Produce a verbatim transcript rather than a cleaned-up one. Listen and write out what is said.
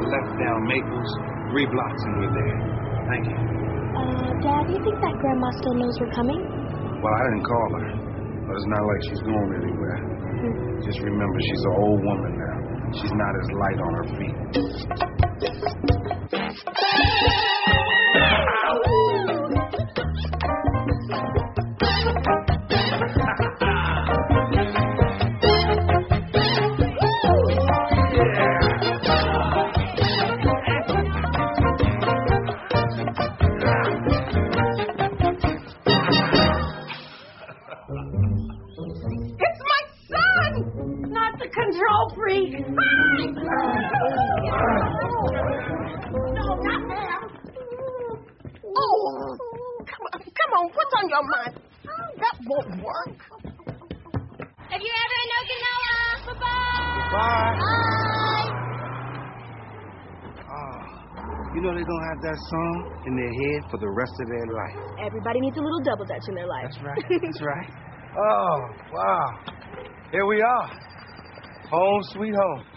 left down Maples, three blocks and we're there. Thank you. Uh, Dad, do you think that Grandma still knows we're coming? Well, I didn't call her, but it's not like she's going anywhere. Mm-hmm. Just remember, she's an old woman now. She's not as light on her feet. Control freak. No, not now. Oh, come on, come on, what's on your mind? That won't work. Have you ever in Okinawa? Bye-bye. Bye. Bye. Oh, you know they're going to have that song in their head for the rest of their life. Everybody needs a little double dutch in their life. That's right, that's right. Oh, wow. Here we are. Home sweet home.